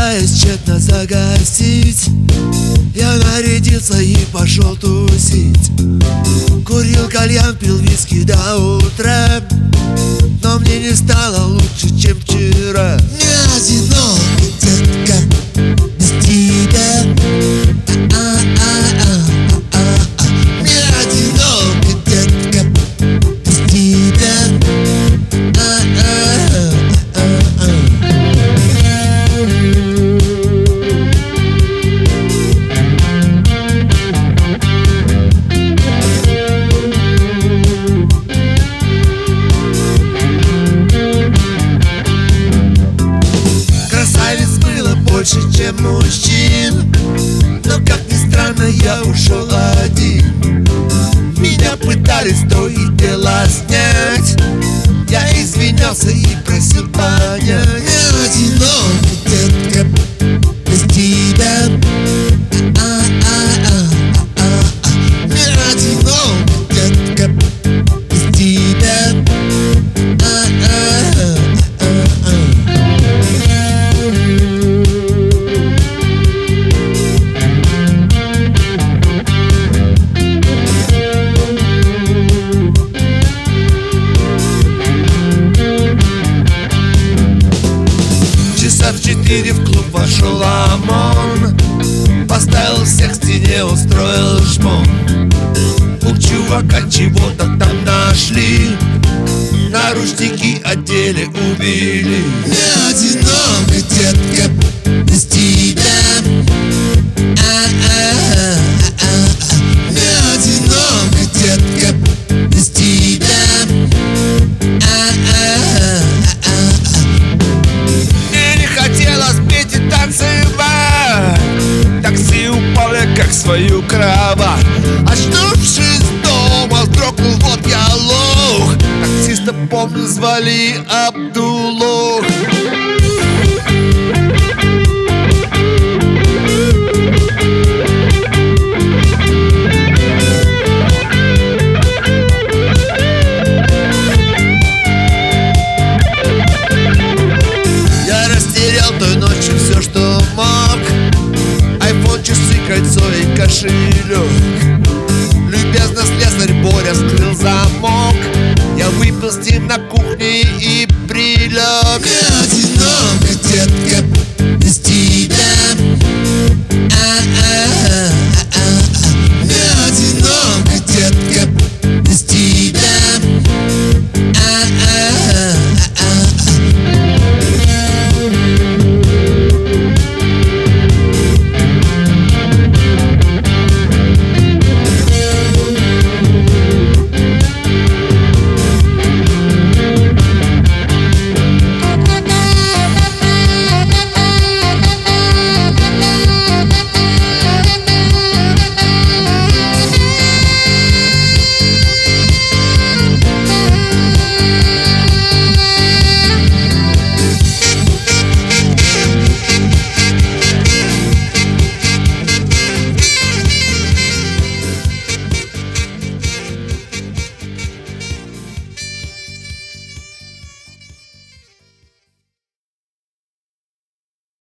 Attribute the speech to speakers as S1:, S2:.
S1: Пытаясь тщетно загасить, я нарядился и пошел тусить. Курил кальян, пил виски до утра, но мне не стало лучше, чем вчера.
S2: Не одинок, детка, без тебя. Не одинок, детка, без тебя.
S1: Красавиц было больше, чем мужчин, но, как ни странно, я ушел один. Меня пытались то и дело снять, я извинялся и просил понять.
S2: Не одинок, детка, без тебя. Не одинок, детка, без тебя.
S1: Часа в 4 в клуб вошел ОМОН, поставил всех к стене, устроил шмон. У чувака чего-то там нашли, наручники одели, убили.
S2: Не одинок, детка, без тебя. Не одинок, детка, без тебя.
S1: Мне не хотелось петь и танцевать, такси упал я как в свою кровать. Очнувшись дома, вздрогнул, вот я лох. Таксиста, помню, звали Абдуллох. Я растерял той ночью все, что мог: айфон, часы, кольцо и кошелек.